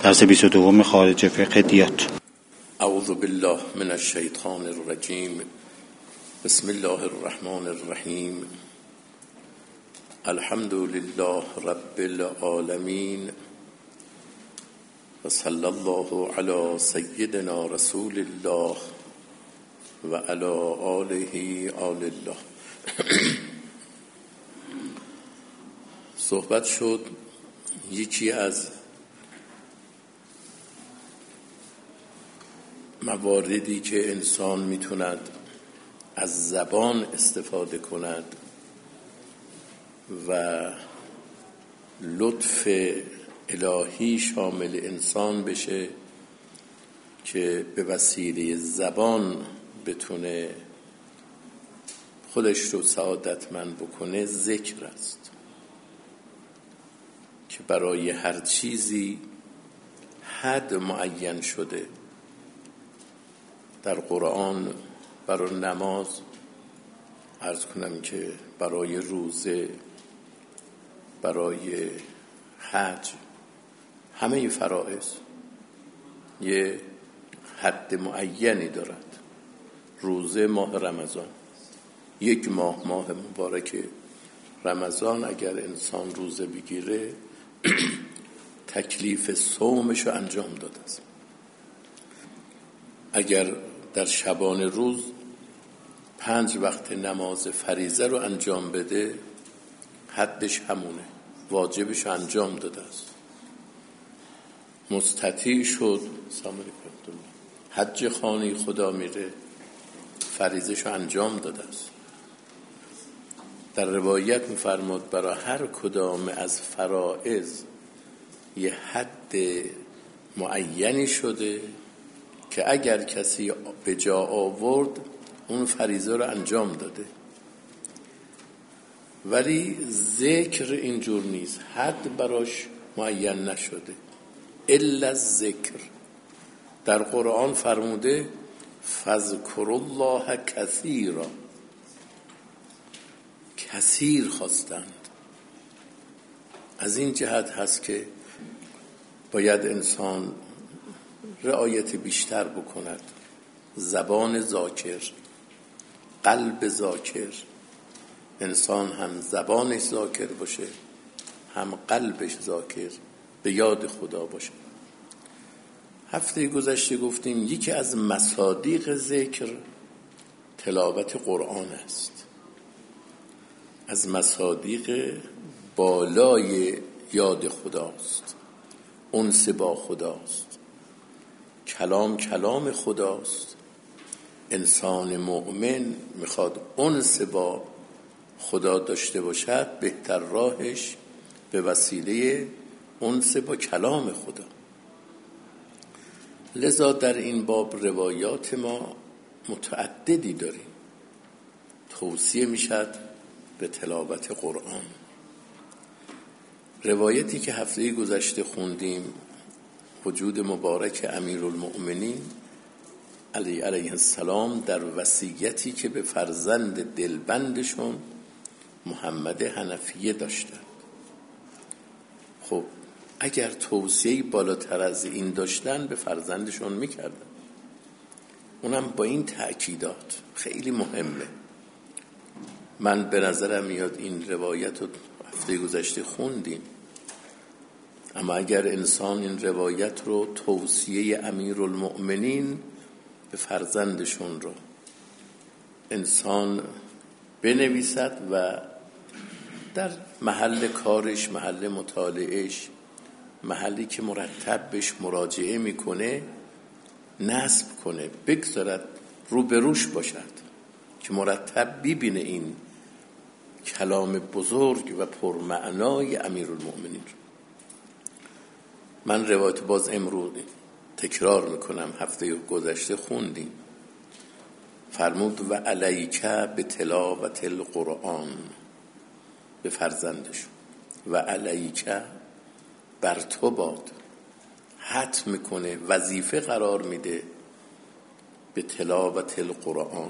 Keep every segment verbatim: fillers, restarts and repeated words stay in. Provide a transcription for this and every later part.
درس بیست و دو خارج فقه دیات. اعوذ بالله من الشیطان الرجیم. بسم الله الرحمن الرحیم. الحمد لله رب العالمین و صلی الله علی سیدنا رسول الله و علی آله آل الله. صحبت شد یکی از مواردی که انسان میتوند از زبان استفاده کند و لطف الهی شامل انسان بشه که به وسیله زبان بتونه خودش رو سعادتمند بکنه، ذکر است که برای هر چیزی حد معین شده. در قرآن برای نماز عرض کنم که برای روزه، برای حج، همه فرائض یه حد معینی دارد. روزه ماه رمضان، یک ماه ماه مبارک رمضان اگر انسان روزه بگیره تکلیف صومش رو انجام داده است. اگر در شبان روز پنج وقت نماز فریضه رو انجام بده حدش همونه، واجبش رو انجام داده است. مستطیع شد سلام علیکم حج خانه خدا میره، فریضه‌ش رو انجام داده است. در روایت می‌فرماد برای هر کدام از فرائض یه حد معینی شده که اگر کسی به جا آورد اون فریضه رو انجام داده. ولی ذکر اینجور نیست، حد براش معین نشده. الا الذکر در قرآن فرموده فذکروا الله کثیرا، کثیر خواستند. از این جهت هست که باید انسان رعایت بیشتر بکند. زبان ذاکر، قلب ذاکر، انسان هم زبانش ذاکر باشه هم قلبش ذاکر، به یاد خدا باشه. هفته گذشته گفتیم یکی از مصادیق ذکر تلاوت قرآن است. از مصادیق بالای یاد خداست، انس با خداست، کلام کلام خداست. انسان مؤمن میخواد انس با خدا داشته باشد، بهتر راهش به وسیله انس با کلام خدا. لذا در این باب روایات ما متعددی داریم. توصیه میشد به تلاوت قرآن. روایتی که هفته گذشته خوندیم، وجود مبارک امیرالمؤمنین علی علیه السلام در وصیتی که به فرزند دلبندشون محمد حنفیه داشتند. خب اگر توصیه بالاتر از این داشتن به فرزندشون میکردن، اونم با این تأکیدات خیلی مهمه. من به نظرم میاد این روایت رو هفته گذشته خوندیم، اما اگر انسان این روایت رو توصیه امیرالمؤمنین به فرزندشون رو انسان بنویسد و در محل کارش، محل مطالعهش، محلی که مرتب بهش مراجعه میکنه نصب کنه، بگذارد رو به روش باشد که مرتب ببینه این کلام بزرگ و پرمعنای امیرالمؤمنین. من روایت باز امروز تکرار میکنم، هفته گذشته خوندیم. فرمود و علیک به تلاوت القرآن، به فرزندش و علیک بر تو باد، حتم میکنه، وظیفه قرار میده به تلاوت القرآن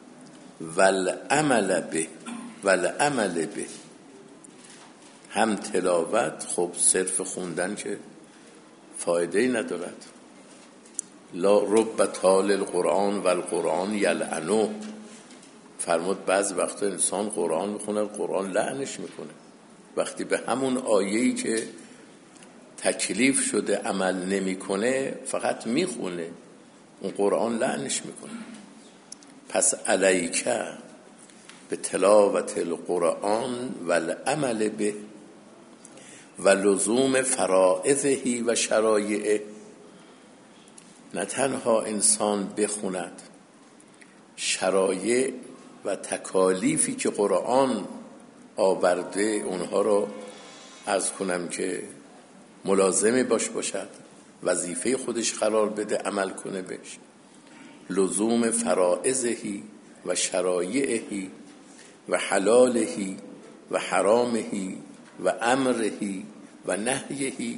والعمل به والعمل به. هم تلاوت، خب صرف خوندن که فایده ندارد. لا رب تال القرآن و القرآن یلعنو. فرمود بعض وقتا انسان قرآن میخونه، قرآن لعنش میکنه. وقتی به همون آیه‌ای که تکلیف شده عمل نمیکنه، فقط میخونه، اون قرآن لعنش میکنه. پس علیکه به تلاوت القرآن و العمل به و لزوم فرائضه و شرایعه. نه تنها انسان بخوند، شرایع و تکالیفی که قرآن آورده اونها رو عرض کنم که ملازم باش باشد، وظیفه خودش قرار بده، عمل کنه بهش. لزوم فرائضه و شرایعه و حلاله و حرامه و امره و نهیه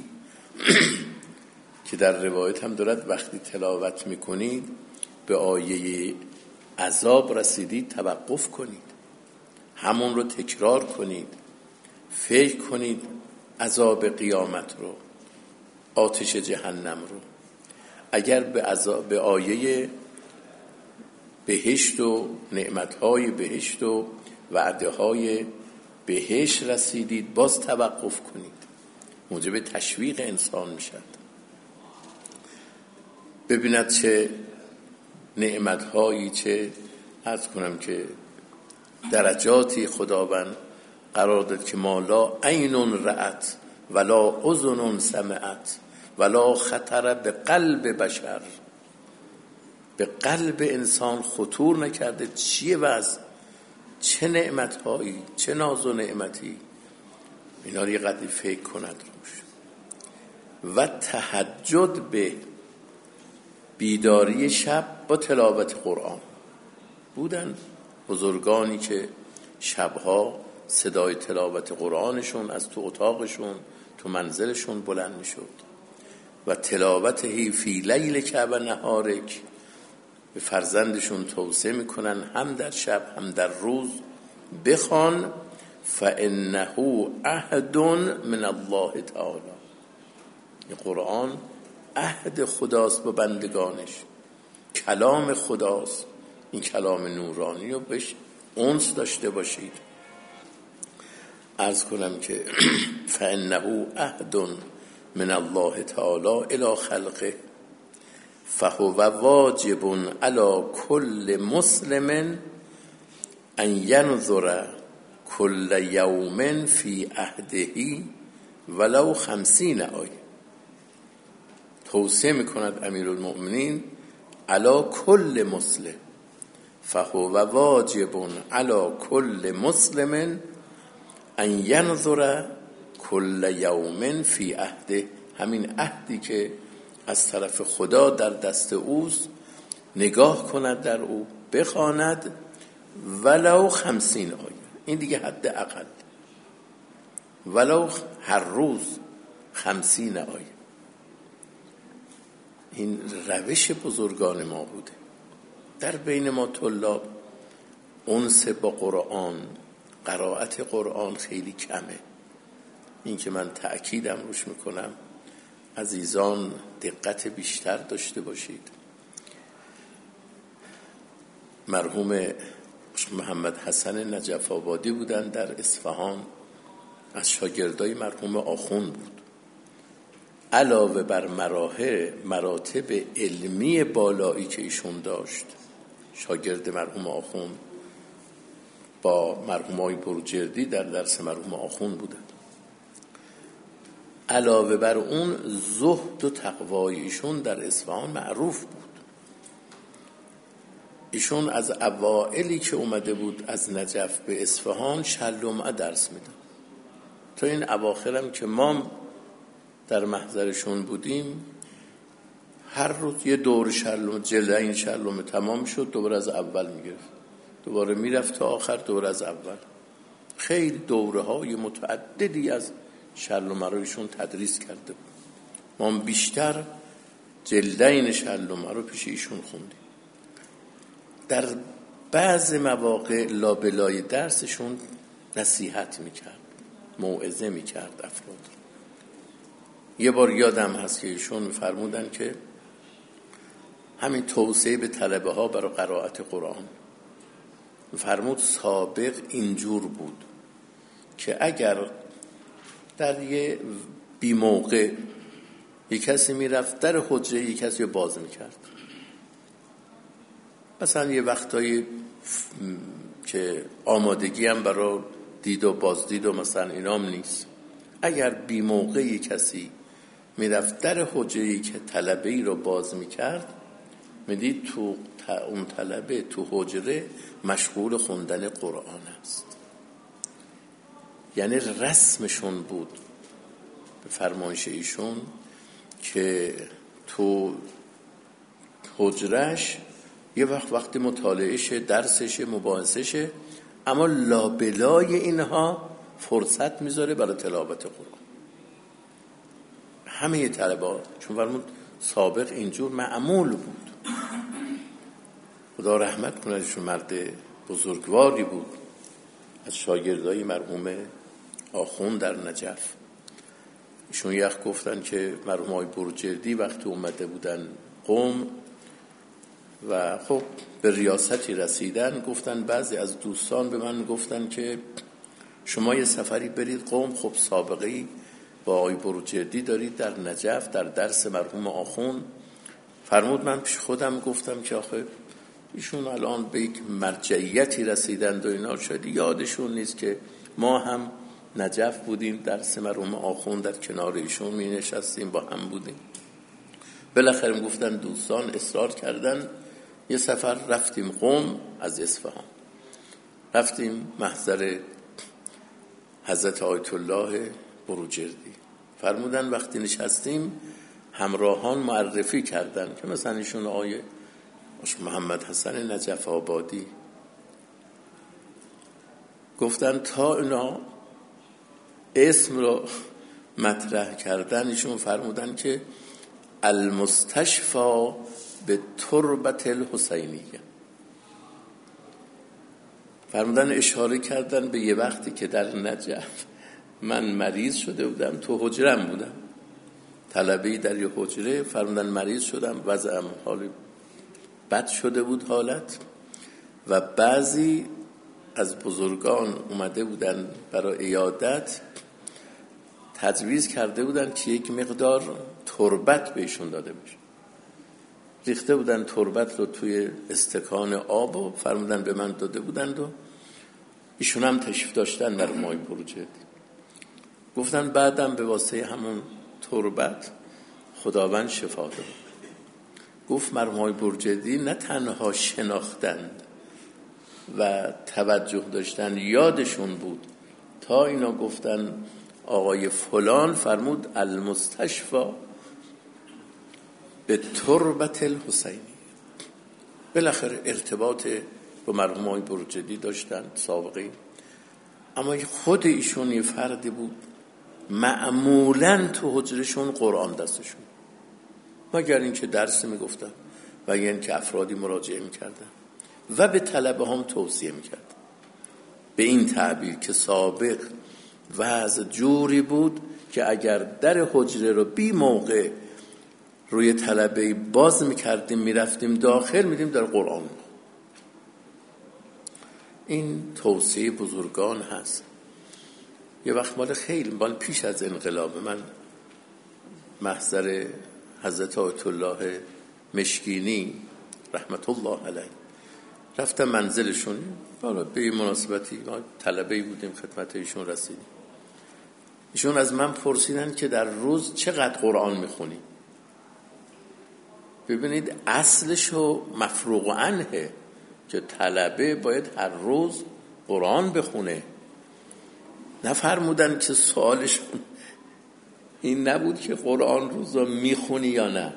که در روایت هم دارد وقتی تلاوت میکنید به آیه عذاب رسیدید توقف کنید، همون رو تکرار کنید، فکر کنید عذاب قیامت رو، آتش جهنم رو. اگر به, عذاب به آیه بهشت و نعمتهای بهشت و وعده های بهشت رسیدید، باز توقف کنید، موجب تشویق انسان میشد. ببیند چه نعمتهایی، چه عرض کنم که درجاتی خداوند قرار داد که ما لا عین رأت ولا اذن سمعت ولا خطر به قلب بشر. به قلب انسان خطور نکرده. چیه وضع؟ چه نعمتهایی، چه ناز و نعمتی. اینا رو یه قدری فکر کند روش. و تهجد به بیداری شب با تلاوت قرآن. بودن بزرگانی که شبها صدای تلاوت قرآنشون از تو اتاقشون تو منزلشون بلند میشد. و تلاوته فی لیلک و نهارک، به فرزندشون توصیه میکنن هم در شب هم در روز بخوان. فانه عهد من الله تعالی. این قرآن عهد خداست با بندگانش، کلام خداست. این کلام نورانی رو بهش انس داشته باشید. عرض کنم که فانه عهد من الله تعالی الی خلقه فهو واجب علی کل مسلم ان ینظر کل یوم فی عهده ولو خمسین آیه. توصیه میکند امیرالمؤمنین علی کل مسلم، فهو واجب علی کل مسلم ان ینظر کل یوم فی عهده. همین عهدی که از طرف خدا در دست اوست نگاه کند در او، بخواند ولو خمسین آیه. این دیگه حد اقل، ولو هر روز خمسین آیه. این روش بزرگان ما بوده. در بین ما طلاب انس با قرآن، قرائت قرآن خیلی کمه. این که من تأکیدم روش میکنم عزیزان دقت بیشتر داشته باشید. مرحوم محمد حسن نجف آبادی بودن در اصفهان، از شاگردای مرحوم آخوند بود. علاوه بر مراحل مراتب علمی بالایی که ایشون داشت، شاگرد مرحوم آخوند با مرحومای بروجردی در درس مرحوم آخوند بودن. علاوه بر اون زهد و تقوای ایشون در اصفهان معروف بود. ایشون از اوائلی که اومده بود از نجف به اصفهان شلومعه درس میدن. تا این اواخرم که ما در محضرشون بودیم هر روز یه دور شلومه، جلده این شلومه تمام شد دوباره از اول میگرفت، دوباره میرفت تا آخر دوباره از اول. خیلی دوره های متعددی از شلومه رو ایشون تدریس کرده بود. ما بیشتر جلده این شلومه رو پیش ایشون خوندیم. در بعض مواقع لابلای درسشون نصیحت میکرد، موعظه میکرد افراد. یه بار یادم هست که ایشون فرمودن که همین توصیه به طلبه ها برای قرائت قرآن، فرمود سابق اینجور بود که اگر در یه بی موقع یک کسی میرفت در حجره یک کسی رو باز میکرد، مثلا یه وقتایی که آمادگی هم برای دید و بازدید و مثلا اینام نیست، اگر بی موقع یک کسی میرفت در حجره که طلبه‌ای رو باز میکرد، میدید تو اون طلبه تو حجره مشغول خوندن قرآن است. یعنی رسمشون بود به فرمایش ایشون که تو حجرش یه وقت وقتی مطالعهشه، درسشه، مباحثشه، اما لابلای اینها فرصت میذاره برای تلاوت قرآن. همه طلبه ها، چون فرمود سابق اینجور معمول بود. خدا رحمت کنه، ایشون مرد بزرگواری بود، از شاگردای مرحوم آخوند در نجف. ایشون یک گفتن که مرحوم آقای بروجردی وقتی اومده بودن قم و خب به ریاستی رسیدن، گفتن بعضی از دوستان به من گفتن که شما یه سفری برید قم، خب سابقه‌ای با آقای بروجردی دارید در نجف در درس مرحوم آخوند. فرمود من پیش خودم گفتم که آخه ایشون الان به یک مرجعیتی رسیدند و اینا، شاید یادشون نیست که ما هم نجف بودیم، درس مرحوم آخوند در کنار ایشون می نشستیم، با هم بودیم. بالاخره گفتن دوستان اصرار کردن، یه سفر رفتیم قم، از اصفهان رفتیم محضر حضرت آیت الله بروجردی. فرمودن وقتی نشستیم همراهان معرفی کردن که مثلا ایشون آقای محمد حسن نجف آبادی، گفتن تا اینا اسم رو مطرح کردن، ایشون فرمودن که المستشفى به تربت الحسینیه. فرمودن اشاره کردن به یه وقتی که در نجف من مریض شده بودم، تو حجرم بودم، طلبه‌ای در یه حجره. فرمودن مریض شدم، وضعم حال بد شده بود حالت، و بعضی از بزرگان اومده بودن برای عیادت، تجویز کرده بودن که یک مقدار تربت بهشون داده بشه. ریخته بودن تربت رو توی استکان آب و فرمودن به من داده بودند و ایشون هم تشریف داشتن مرحوم آقای بروجردی. گفتن بعدم به واسطه همون تربت خداوند شفا داد. گفت مرحوم آقای بروجردی نه تنها شناختند و توجه داشتن، یادشون بود تا اینا گفتن آقای فلان فرمود المستشفى به تربت الحسینی. بالاخره ارتباط با مرحوم آقای بروجردی داشتن سابقه، اما خود ایشون یه فردی بود معمولاً تو حجرشون قرآن دستشون، مگر اینکه درس میگفتن و یا اینکه افرادی مراجعه میکردن و به طلبه هم توصیه میکردن. به این تعبیر که سابق وضع جوری بود که اگر در حجره رو بی موقع روی طلبه باز میکردیم، میرفتیم داخل، میدیم در قرآن. این توصیه بزرگان هست. یه وقت مال خیلی مال پیش از انقلاب، من محضر حضرت آیت الله مشکینی رحمت الله علیه رفتم منزلشون، حالا به این مناسبتی طلبه‌ای بودیم خدمت ایشون رسیدیم. ایشون از من پرسیدن که در روز چقدر قرآن میخونی؟ ببینید اصلشو مفروغ عنه که طلبه باید هر روز قرآن بخونه. نفرمودن که سوالشون این نبود که قرآن روزا میخونی یا نه،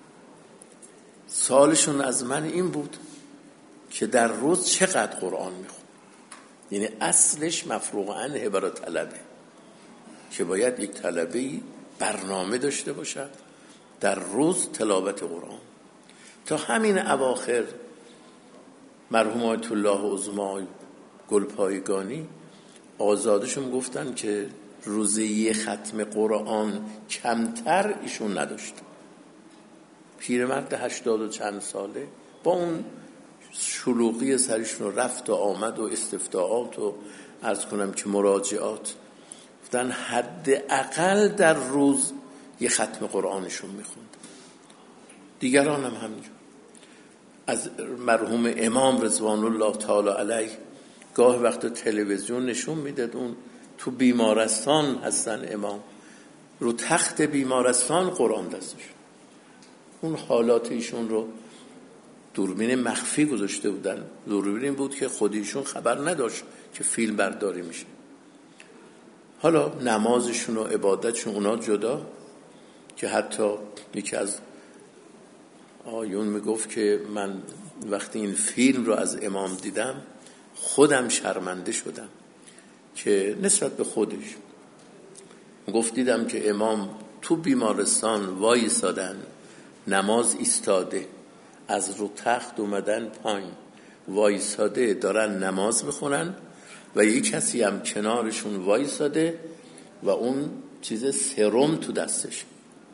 سوالشون از من این بود که در روز چقدر قرآن میخونی. یعنی اصلش مفروغ عنه برای طلبه که باید یک طلبه‌ای برنامه داشته باشد در روز تلاوت قرآن. تا همین اواخر مرحوم آیت الله عظما گلپایگانی آزادشون گفتن که روزی یه ختم قرآن کمتر ایشون نداشت. پیرمرد هشتاد و چند ساله با اون شلوغی سرشون رفت و آمد و استفتاحات و عرض کنم که مراجعات، گفتن حد اقل در روز یه ختم قرآنشون میخوند. دیگران هم همینجور. از مرحوم امام رضوان الله تعالی علیه گاه وقت تلویزیون نشون میداد اون تو بیمارستان هستن، امام رو تخت بیمارستان قرآن دستش، اون حالات ایشون رو دوربین مخفی گذاشته بودن. دوربین بود که خودیشون خبر نداشت که فیلم برداری میشه. حالا نمازشون و عبادتشون اونا جدا، که حتی یکی از آیون میگفت که من وقتی این فیلم رو از امام دیدم خودم شرمنده شدم که نسبت به خودش. گفت دیدم که امام تو بیمارستان وایسادن، نماز ایستاده، از رو تخت اومدن پایین وایساده دارن نماز میخونن و یک کسی هم کنارشون وایساده و اون چیز سرم تو دستش،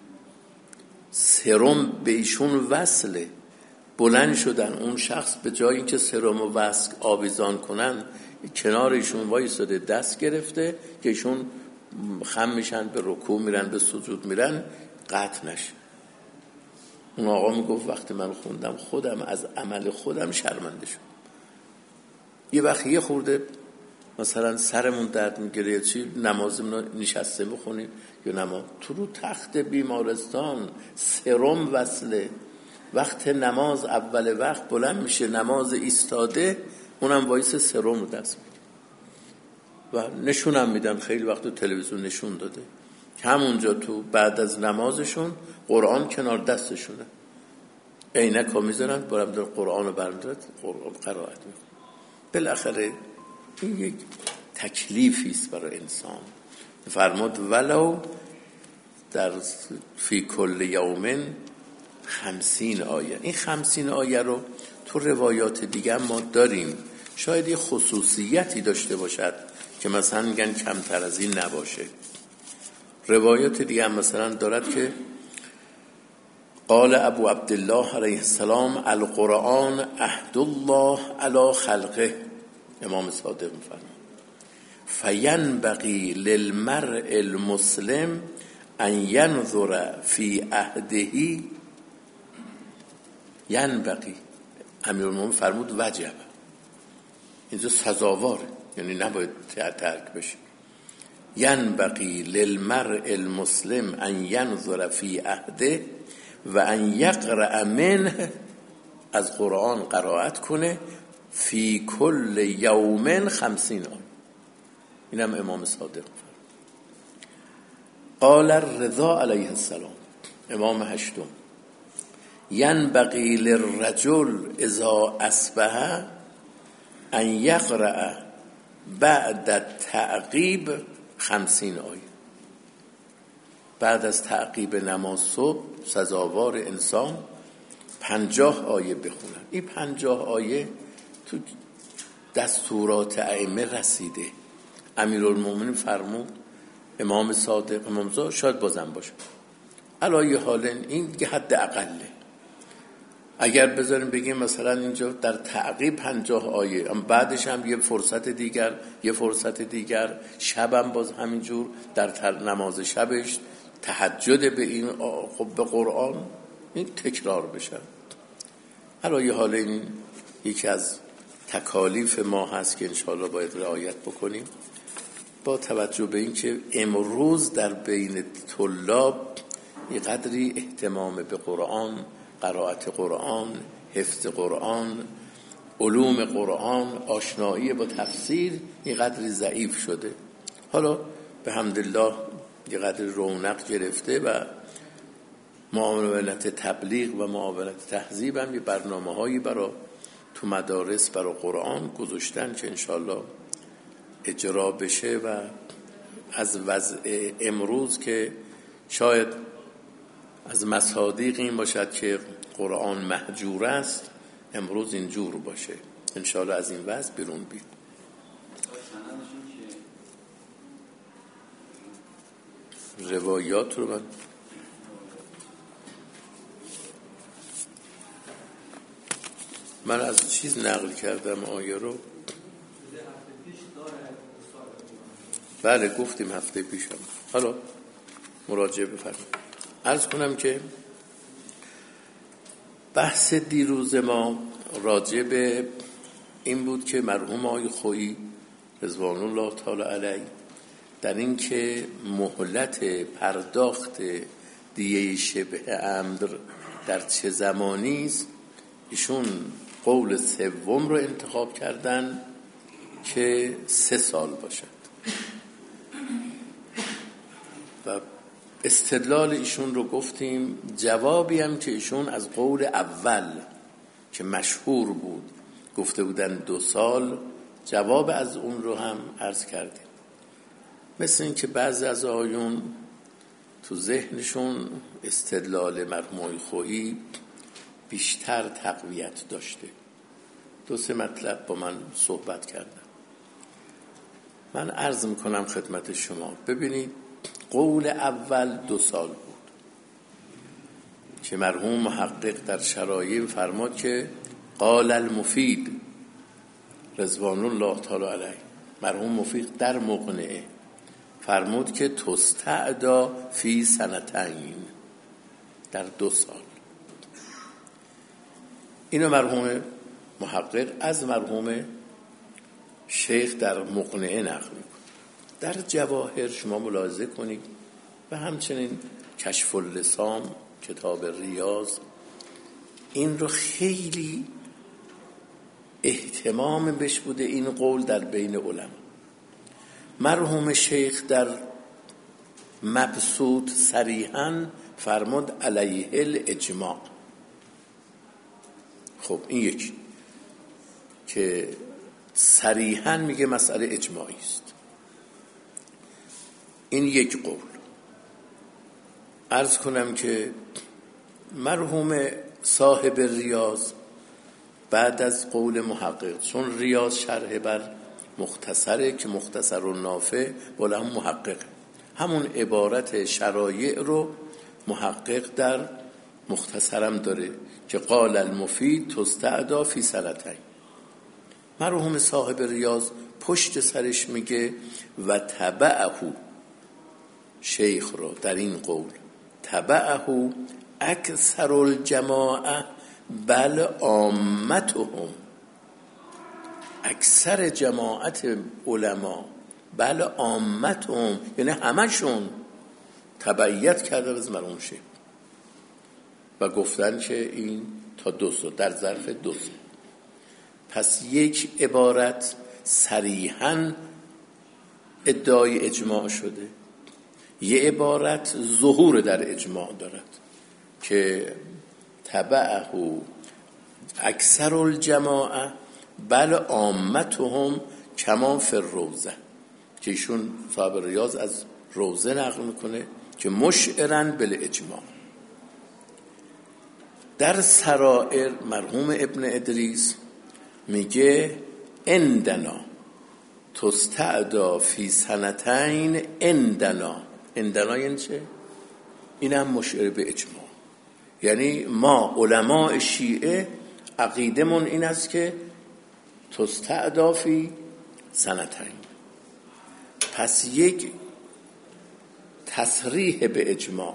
سرم به ایشون وصله. بلند شدن، اون شخص به جای اینکه سرم و وصل آویزان کنن کنار ایشون وایساده، دست گرفته که ایشون خم میشن، به رکوع میرن، به سجود میرن، قطع نشه. اون آقا میگفت وقتی من خوندم خودم از عمل خودم شرمنده شدم. یه وقت یه خورده مثلا سرمون درد میگیره یا چی، نمازمون نشسته بخونیم یا نماز تو رو تخت بیمارستان سرم وصله، وقت نماز اول وقت بلند میشه، نماز ایستاده، اونم وایس سرم رو دست میگیره و نشونم میدن. خیلی وقت تو تلویزیون نشون داده همونجا تو بعد از نمازشون قرآن کنار دستشونه، عینک ها میذارن، برم در قرآن رو برمیدارن، قرآن قرائت میکنن. بالاخره این یک تکلیفی است برای انسان. فرمود ولو در فی کل یوم خمسین آیه. این خمسین آیه رو تو روایات دیگه ما داریم، شاید یه خصوصیتی داشته باشد که مثلا میگن کمتر از این نباشه. روایات دیگه هم مثلا دارد که قال ابو عبدالله علیه السلام القرآن عهد الله علی خلقه، امام صادق میفرماید فینبغی للمرء المسلم ان ینظر فی عهده. ینبغی، امیرالمومنین فرمود وجب، اینجا سزاواره، یعنی نباید ترک بشه. ینبغی للمرء المسلم ان ینظر فی عهده و ان یقرأ منه، از قرآن قرائت کنه، فی کل یوم خمسین آیه. اینم امام صادق فرمود. قال الرضا علیه السلام، امام هشتم، ینبغی للرجل اذا اصبح ان یقرأ بعد التعقیب خمسین آیه. بعد از تعقیب نماز صبح سزاوار انسان پنجاه آیه بخونن. این پنجاه آیه تو دستورات ائمه رسیده. امیرالمومنین فرمود، امام صادق، امام زا شاید بازم باشه، علایه حال این دیگه حد اقله. اگر بذاریم بگیم مثلا اینجا در تعقیب پنجاه آیه، اما بعدش هم یه فرصت دیگر، یه فرصت دیگر، شبم باز همینجور در نماز شبش تهجد به این خب به قرآن، این تکرار بشه. علایه حال این یکی از تکالیف ما هست که انشاءالله باید رعایت بکنیم، با توجه به این که امروز در بین طلاب یه قدری اهتمام به قرآن، قرائت قرآن، حفظ قرآن، علوم قرآن، آشنایی با تفسیر یه قدری ضعیف شده. حالا به حمدالله یه قدری رونق گرفته و معاونت تبلیغ و معاونت تهذیب هم یه برنامه هایی برای تو مدارس برای قرآن گذاشتن که انشالله اجرا بشه و از وضع امروز که شاید از مصادیق این باشد که قرآن مهجور است، امروز اینجور باشه، انشالله از این وضع بیرون بید. روایات رو من من از چیز نقل کردم آیه رو. بله گفتیم هفته پیشم. حالا مراجعه بفرمایید. عرض کنم که بحث دیروز ما راجع به این بود که مرحوم آقای خویی رضوان الله تعالی علیه در این که مهلت پرداخت دیه شبه عمد در چه زمانی است، ایشون قول سوم رو انتخاب کردن که سه سال باشد و استدلال ایشون رو گفتیم. جوابی هم که ایشون از قول اول که مشهور بود گفته بودن دو سال، جواب از اون رو هم عرض کردیم. مثل این که بعضی از آیون تو ذهنشون استدلال مرحوم خویی بیشتر تقویت داشته. دو سه مطلب با من صحبت کردم. من عرض میکنم خدمت شما. ببینید قول اول دو سال بود که مرحوم محقق در شرایع فرماد که قال المفید رضوان الله تعالی علیه، مرحوم مفید در مقنعه فرمود که تستعدا فی سنتین، در دو سال. اینو مرحوم محقق از مرحوم شیخ در مقنعه نقل میکنه. در جواهر شما ملاحظه کنید و همچنین کشف اللسام کتاب ریاض این رو خیلی اهتمام بش بوده این قول در بین علما. مرحوم شیخ در مبسوط صریحاً فرمود علیه الاجماع. خب این یکی که صریحاً میگه مسئله اجماعی است. این یک قول. عرض کنم که مرحوم صاحب ریاض بعد از قول محقق، چون ریاض شرح بر مختصره که مختصر و نافع بالا هم محقق، همون عبارت شرایع رو محقق در مختصرم داره که قال المفید تستعدا فی سنتین. مرحوم صاحب ریاض پشت سرش میگه و تبعه، شیخ رو در این قول تبعه اکثر الجماعه بل عامتهم، اکثر جماعت علما بل عامتهم یعنی همشون تبعیت کردن از مرحوم شیخ و گفتن که این تا دو سال در ظرف دو سال. پس یک عبارت صریحاً ادعای اجماع شده، یه عبارت ظهور در اجماع دارد که تبعه اکثر الجماعه بل عامتهم کما فی الروضه، که ایشون صاحب ریاض از روضه نقل میکنه که مشعرن بالاجماع. در سرائر مرحوم ابن ادریس میگه اندنا تستعدا فی سنتین اندنا. اندنا یعنی چه؟ این هم مشعر به اجماع. یعنی ما علماء شیعه عقیدمون این است که تستعدا فی سنتین. پس یک تصریح به اجماع.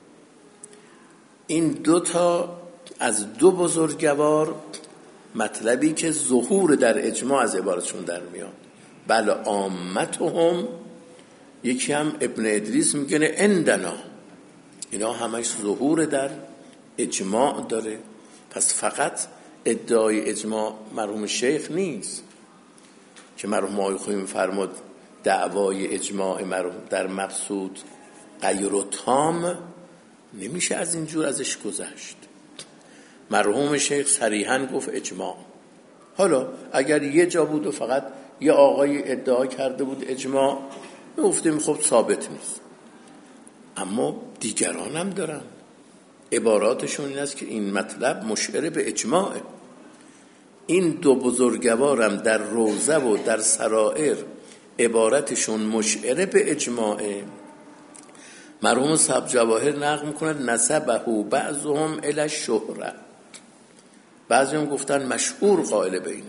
این دو تا از دو بزرگوار مطلبی که ظهور در اجماع از عبارتشون در میاد. بل عامتهم، یکی هم ابن ادریس میگه اندنا، اینا همش ظهور در اجماع داره. پس فقط ادعای اجماع مرحوم شیخ نیست که مرحوم آقای خویی میفرماد دعوای اجماع مرحوم در مبسوط غیر و تام، نمیشه از اینجور ازش گذشت. مرحوم شیخ صریحاً گفت اجماع. حالا اگر یه جا بود و فقط یه آقای ادعا کرده بود اجماع، میگفتیم خب ثابت نیست. اما دیگران هم دارن عباراتشون این است که این مطلب مشعر به اجماعه. این دو بزرگوارم در روضه و در سرائر عبارتشون مشعر به اجماعه. مرحوم صاحب جواهر نقل میکنه نسبه بعضهم الی الشهره، بعضی هم گفتن مشهور قائل بینه،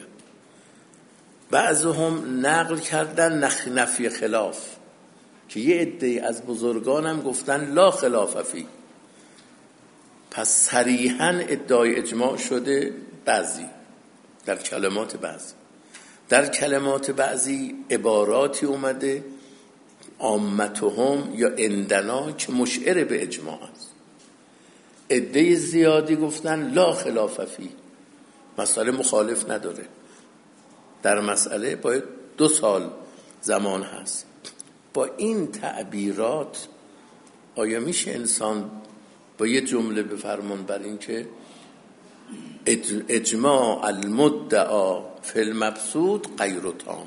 بعضهم نقل کردن نخ نفی خلاف که یه عده از بزرگانم گفتن لا خلاف فی. پس صریحاً ادعای اجماع شده بعضی در کلمات بعضی، در کلمات بعضی عباراتی اومده عامتهم یا عندنا که مشعر به اجماع است. عده زیادی گفتن لا خلاف فی، مسئله مخالف نداره، در مسئله باید دو سال زمان هست. با این تعبیرات آیا میشه انسان با یه جمله بفرمان بر این که اجماع المدعا فی المبسوط غیر تام؟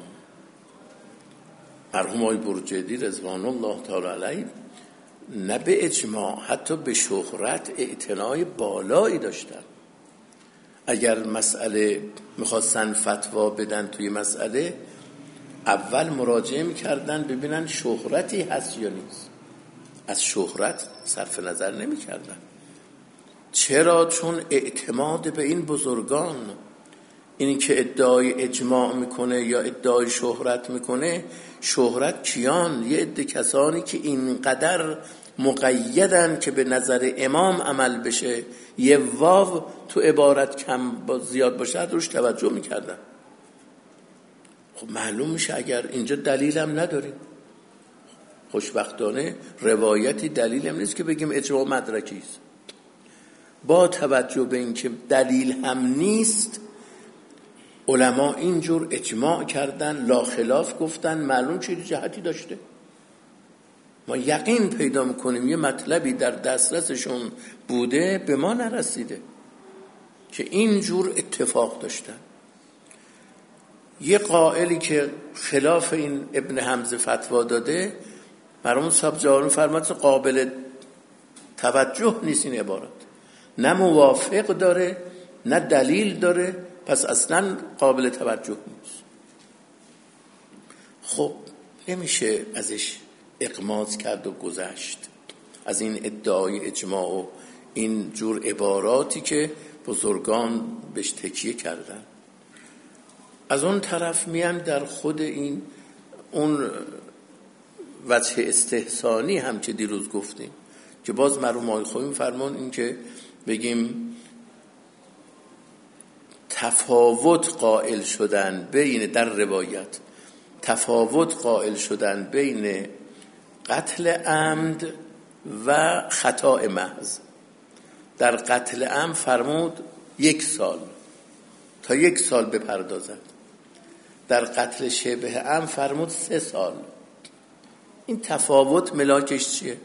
مرحوم آقای برجردی رضوان الله تعالی علیه نه به اجماع، حتی به شهرت اعتنای بالایی داشتن. اگر مسئله میخواستن فتوا بدن توی مسئله، اول مراجعه میکردن ببینن شهرتی هست یا نیست، از شهرت صرف نظر نمیکردن. چرا؟ چون اعتماد به این بزرگان، اینی که ادعای اجماع میکنه یا ادعای شهرت میکنه، شهرت کیان؟ یه عده کسانی که اینقدر مقیدن که به نظر امام عمل بشه یه واو تو عبارت کم با زیاد باشه روش توجه میکردن. خب معلوم میشه اگر اینجا دلیلم نداریم، خوشبختانه روایتی دلیلم نیست که بگیم اجماع مدرکی است. با توجه به اینکه دلیل هم نیست، علما اینجور اجماع کردن، لا خلاف گفتن، معلوم چه جهتی داشته. ما یقین پیدا میکنیم یه مطلبی در دسترسشون بوده به ما نرسیده که اینجور اتفاق داشتن. یه قائلی که خلاف این ابن حمزه فتوا داده، مرحوم صاحب جوان فرماد قابل توجه نیست این عبارت، نه موافق داره نه دلیل داره، پس اصلا قابل توجه نیست. خب نمیشه ازش اغماض کرد و گذشت از این ادعای اجماع و این جور عباراتی که بزرگان بهش تکیه کردن. از اون طرف میان در خود این اون وجه استحسانی هم که دیروز گفتیم که باز مرحوم آقای خویی فرمان این که بگیم تفاوت قائل شدن بین در روایت تفاوت قائل شدن بین قتل عمد و خطا محض. در قتل عمد فرمود یک سال تا یک سال بپردازد، در قتل شبه عمد فرمود سه سال. این تفاوت ملاکش چیه؟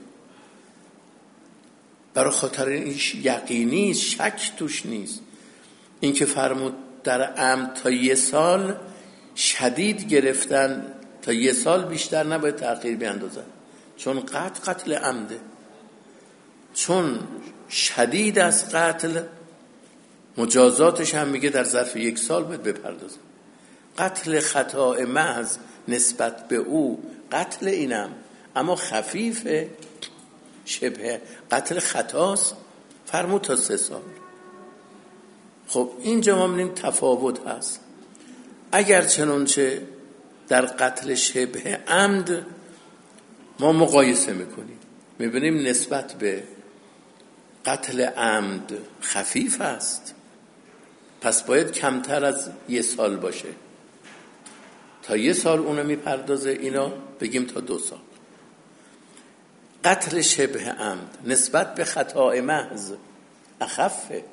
برای خاطر اینش یقینی شک توش نیست. این که فرمود در عمد تا یه سال شدید گرفتن، تا یه سال بیشتر نباید تأخیر بیندازن، چون قتل قتل عمده، چون شدید از قتل مجازاتش هم میگه در ظرف یک سال باید بپردازن. قتل خطا محض نسبت به او قتل اینم اما خفیفه، شبه قتل خطاست، فرمود تا سه سال. خب اینجا ما می‌بینیم تفاوت هست. اگر چنانچه در قتل شبه عمد ما مقایسه میکنیم میبینیم نسبت به قتل عمد خفیف است، پس باید کمتر از یه سال باشه. تا یه سال اونو میپردازه، اینا بگیم تا دو سال. قتل شبه عمد نسبت به خطا محض اخفه،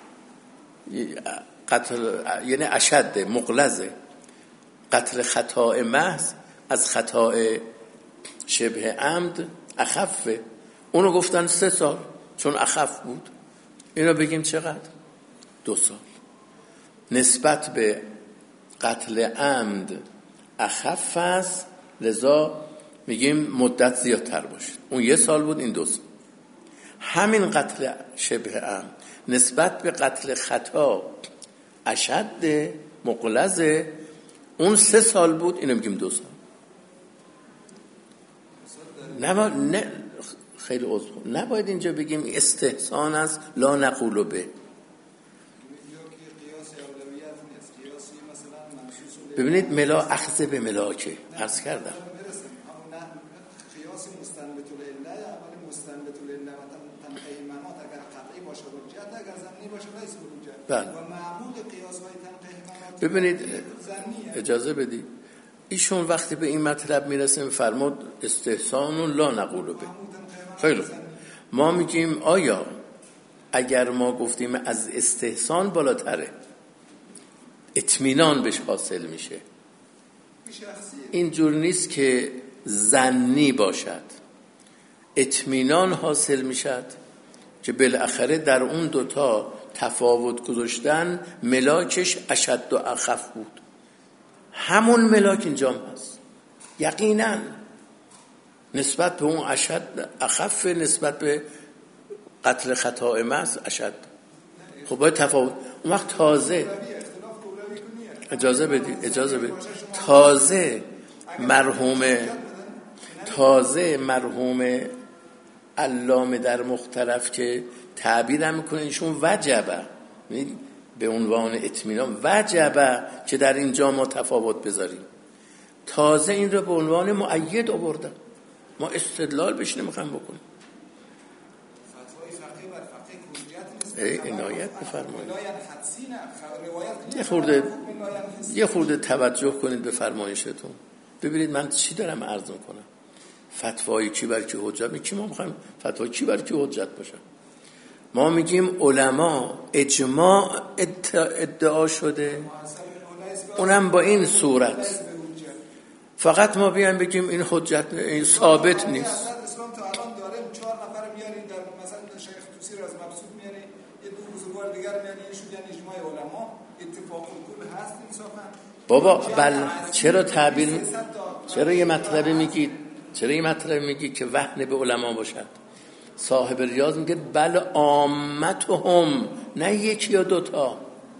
قتل یعنی اشد مغلظه. قتل خطا محض از خطا شبه عمد اخفه، اونو گفتن سه سال چون اخف بود، اینو بگیم چقدر؟ دو سال. نسبت به قتل عمد اخف است، لذا میگیم مدت زیادتر باشه. اون یه سال بود، این دو سال. همین قتل شبه عمد نسبت به قتل خطا اشد مغلظ، اون سه سال بود، اینو میگیم دو سال. نه, نه خیلی عذر نباید اینجا بگیم استحسان است لا نقول به. ببینید ملا اخذ به ملاکه عرض کردم بله. ببینید اجازه بدید ایشون وقتی به این مطلب میرسه فرمود استحسان لا نقول به. خیلی ما میگیم آیا اگر ما گفتیم از استحسان بالاتره اطمینان بهش حاصل میشه، اینجور نیست که ظنی باشد، اطمینان حاصل میشد که بالاخره در اون دوتا تفاوت گذاشتن ملاکش اشد و اخف بود. همون ملاک اینجا هست یقینا نسبت به اون اشد اخف، نسبت به قتل خطا محض اشد. خب باید تفاوت. اون وقت تازه اجازه بدید اجازه بدید تازه مرحوم تازه مرحوم علامه در مختلف که تعبیر هم میکنه ایشون وجبه به عنوان اطمینان وجبه که در اینجا ما تفاوت بذاریم، تازه این رو به عنوان مؤید آوردن. ما استدلال بهش نمیخوام بکنیم. ای عنایت بفرمایید. یه خورده یه خورده توجه کنید به فرمایشتون. ببینید من چی دارم عرض میکنم. فتوای کی بر کی حجت میگیم؟ ما میخوایم فتوای کی بر کی حجت باشه. ما میگیم علما اجماع ادعا شده، اونم با این صورت. فقط ما بیان بگیم این حجت این ثابت نیست. بابا بل چرا تعبیر چرا یه مطلبی میگید چرا یه مطلبی میگی که وهن به علما باشد؟ صاحب ریاض میگه بل عامتهم، نه یکی یا دوتا.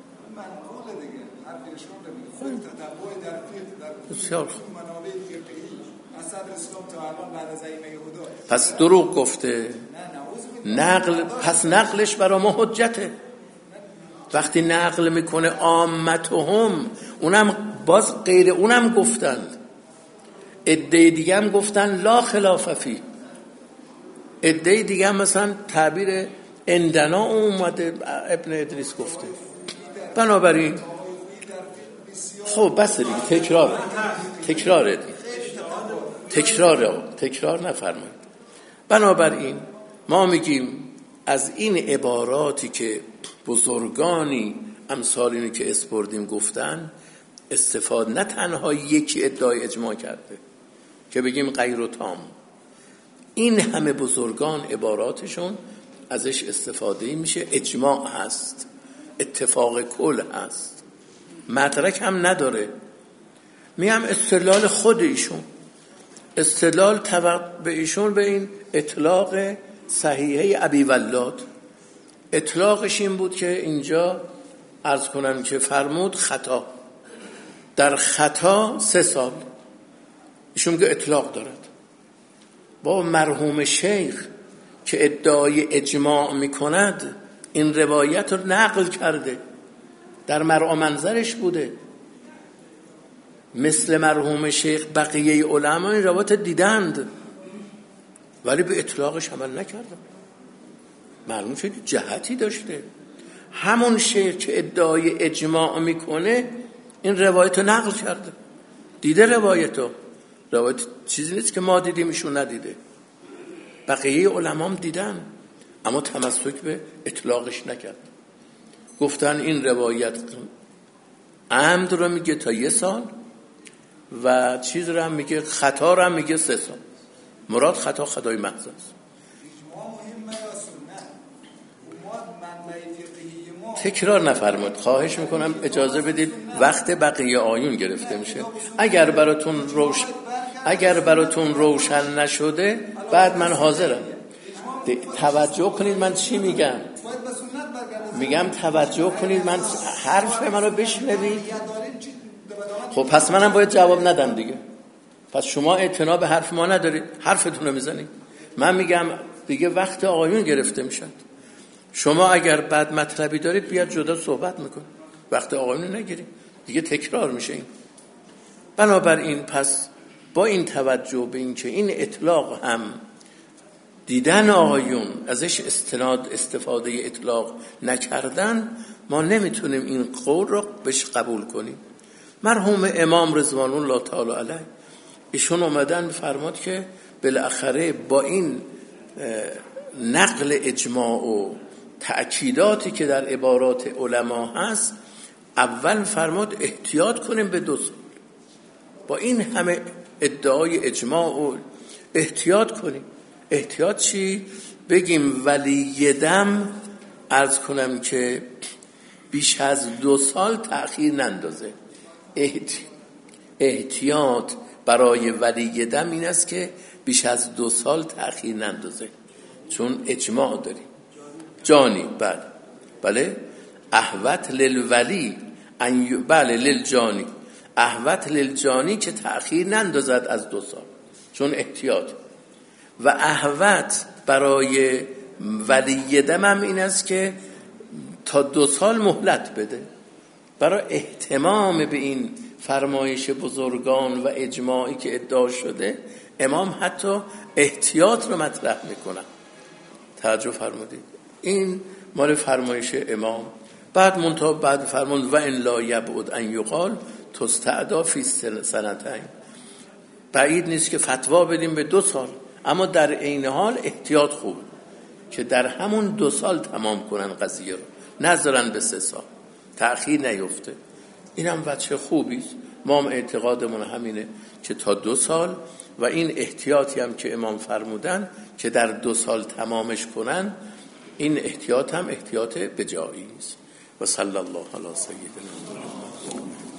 پس دروغ گفته. نقل پس نقلش برای ما حجته. وقتی نقل میکنه عامتهم، اونم باز غیر اونم گفتند، عده دیگه هم گفتن لا خلاف فی، عده دیگه هم مثلا تعبیر اندنا اومده ابن ادریس گفته. بنابراین خب بس دیگه تکرار تکرار دیگه تکرار تکرار نفرمایید. بنابراین ما میگیم از این عباراتی که بزرگانی امثال اینو که اسپردیم گفتن استفاده، نه تنها یکی ادعای اجماع کرده که بگیم غیر و تام، این همه بزرگان عباراتشون ازش استفاده میشه. اجماع هست، اتفاق کل هست، مدرک هم نداره. میگم استدلال خود ایشون، استدلال به ایشون به این اطلاق صحیحه ابی ولاد، اطلاقش این بود که اینجا عرض کنم که فرمود خطا، در خطا سه سال. ایشون که اطلاق دارد. با مرحوم شیخ که ادعای اجماع میکند این روایت رو نقل کرده، در مرعا منظرش بوده. مثل مرحوم شیخ بقیه علما این روایت دیدند ولی به اطلاقش عمل نکردن. معلوم شد جهتی داشته. همون شیخ که ادعای اجماع میکنه این روایت رو نقل کرده، دیده روایتو. روایت چیزی نیست که ما دیدیم ایشون ندیده، بقیه علمام دیدن اما تمسک به اطلاقش نکرد. گفتن این روایت عمد رو میگه تا یه سال و چیز رو هم میگه خطا رو هم میگه سه سال. مراد خطا خطای محض است. تکرار نفرمایید خواهش میکنم، اجازه بدید وقت بقیه آیون گرفته میشه. اگر براتون روشن اگر براتون روشن نشده بعد من حاضرم. توجه کنید من چی میگم. میگم توجه کنید من حرف منو بشنوید. خب پس منم باید جواب ندم دیگه. پس شما اعتنا به حرف ما ندارید، حرفتون رو میزنید. من میگم دیگه وقت آقایون گرفته میشد. شما اگر بعد مطلبی دارید بیاد جدا صحبت میکن، وقت آقایون نگیرید، دیگه تکرار میشه این. بنابراین پس با این توجه به این که این اطلاق هم دیدن آقایون ازش استناد استفاده اطلاق نکردن، ما نمیتونیم این قول رو بهش قبول کنیم. مرحوم امام رضوان الله تعالی علیه ایشون اومدن فرمود که بالاخره با این نقل اجماع و تأکیداتی که در عبارات علما هست، اول فرمود احتیاط کنیم به دو سال. با این همه ادعای اجماع و احتیاط کنیم. احتیاط چی؟ بگیم ولی دم عرض کنم که بیش از دو سال تأخیر نندازه. احتیاط برای ولی دم این است که بیش از دو سال تأخیر نندازه، چون اجماع داریم. جانی بله بله احوت للولی بله للجانی احوت للجانی که تأخیر نندازد از دو سال، چون احتیاط. و احوت برای ولی دم هم این است که تا دو سال مهلت بده. برای اهتمام به این فرمایش بزرگان و اجماعی که ادعا شده، امام حتی احتیاط رو مطرح میکنن. توجه فرمودید؟ این مال فرمایش امام. بعد منتها بعد فرمود و ان لا یبعد ان یقال تستعدا فی سنتین. بعید نیست که فتوا بدیم به دو سال، اما در عین حال احتیاط خوب که در همون دو سال تمام کنن قضیه رو، نذارن به سه سال تأخیر نیفته. اینم وجه خوبی است. ما هم اعتقادمون همینه که تا دو سال، و این احتیاطی هم که امام فرمودن که در دو سال تمامش کنن، این احتیاط هم احتیاط بجایی است. و صلی الله علی سیدنا محمد.